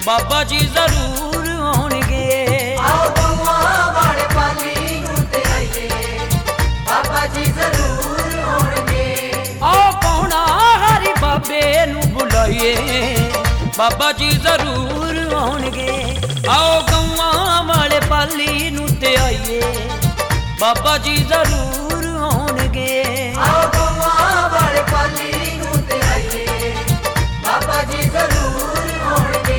ਬਾਬਾ ਜੀ ਜ਼ਰੂਰ ਆਉਣਗੇ। ਆਓ ਗਊਆਂ ਵਾਲੇ ਪਾਲੀ ਨੂੰ ਤੇ ਆਈਏ, ਬਾਬਾ ਜੀ ਜ਼ਰੂਰ ਆਉਣਗੇ। ਆਓ ਪੌਣਾ ਹਰੀ ਬਾਬੇ ਨੂੰ ਬੁਲਾਈਏ, ਬਾਬਾ ਜੀ ਜ਼ਰੂਰ ਆਉਣਗੇ। ਆਓ ਗਊਆਂ ਵਾਲੇ ਪਾਲੀ ਨੂੰ ਤੇ ਆਈਏ, ਬਾਬਾ ਜੀ ਜ਼ਰੂਰ ਆਉਣਗੇ। ਆਓ ਗਊਆਂ ਵਾਲੇ ਪਾਲੀ ਨੂੰ ਤੇ ਆਈਏ, ਬਾਬਾ ਜੀ ਜ਼ਰੂਰ ਆਉਣਗੇ।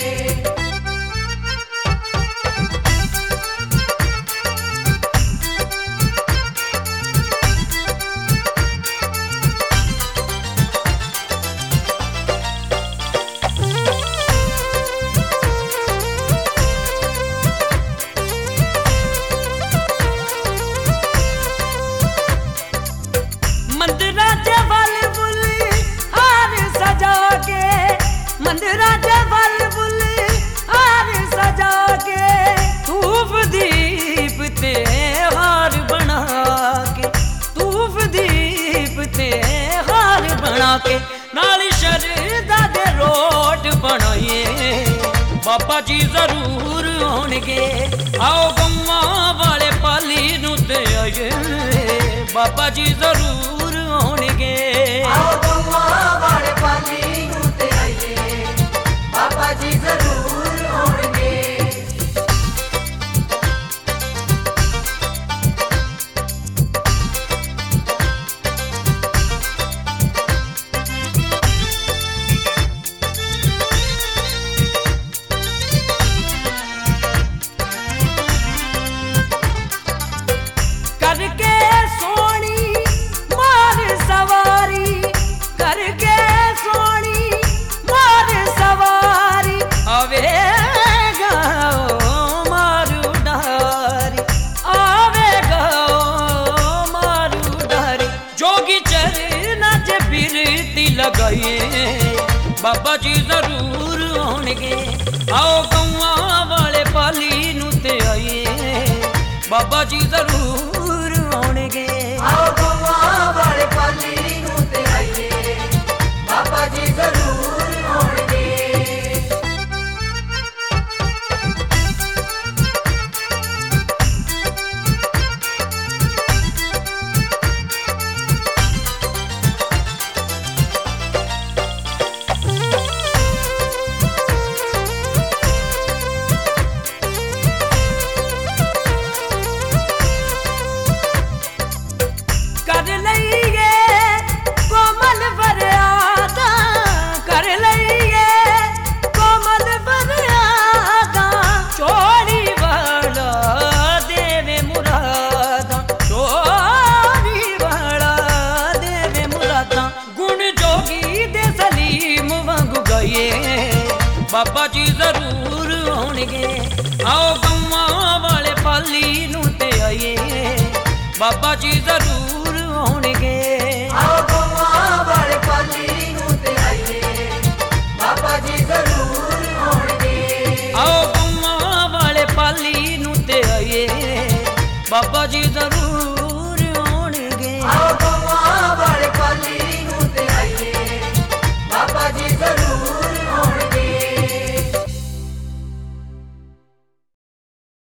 ਮੰਦਿਰਾਂ ਦੇ ਵੱਲ ਬੁੱਲ ਹਾਰ ਸਜਾ ਕੇ, ਮੰਦਿਰਾਂ ਦੇ ਵੱਲ ਬੁੱਲ ਹਾਰ ਸਜਾ ਕੇ, ਧੂਫ ਦੀਪ ਤੇ ਹਾਰ ਬਣਾ ਕੇ, ਧੂਫ ਦੀਪ ਤੇ ਹਾਰ ਬਣਾ ਕੇ, ਨਾਲ ਸ਼ਰਧਾ ਦੇ ਰੋਟ ਬਣਾਈਏ, ਬਾਬਾ ਜੀ ਜ਼ਰੂਰ ਆਉਣਗੇ। ਆਓ ਗਊਆਂ ਵਾਲੇ ਪਾਲੀ ਨੂੰ ਤੇ ਆਈਏ, ਬਾਬਾ ਜੀ ਜ਼ਰੂਰ ਆਉਣਗੇ। ਆਓ ਗਊਆਂ ਵਾਲੇ ਪਾਲੀ ਨੂੰ ਤੇ ਆਈਏ, ਬਾਬਾ ਜੀ ਜ਼ਰੂਰ ਆਉਣਗੇ। करके सोनी मार सवारी, करके सोनी मार सवारी, आवेगा मारू डारी, आवेगा मारू डारी, जोगी चरना च बिरती लगाइए, बाबा जी जरूर आउणगे। आओ गऊआं वाले पाली नूं ते आइए, बाबा जी जरूर आउणगे। ਆਓ ਗਊਆਂ ਵਾਲੇ ਪਾਲੀ ਨੂੰ ਤੇ ਆਈਏ, ਬਾਬਾ ਜੀ ਜ਼ਰੂਰ ਆਉਣਗੇ। कर लईए कोमल फरियादा, कर लईए कोमल फरियादा, चोरी वाला देवे मुरादा, चोरी वाला देवे मुरादा, गुण जोगी दे सलीम वांगू गाइए, बाबा जी जरूर आउणगे। आओ गऊआं वाले पाली नूं ते आइए, बाबा जी जरूर आउणगे। ਆਓ ਗਊਆਂ ਵਾਲੇ ਪਾਲੀ ਨੂੰ ਤੇ ਆਈਏ, ਬਾਬਾ ਜੀ ਜ਼ਰੂਰ ਆਉਣਗੇ। आओ गऊआं वाले पाली नूं ते आइए, बाबा जी जरूर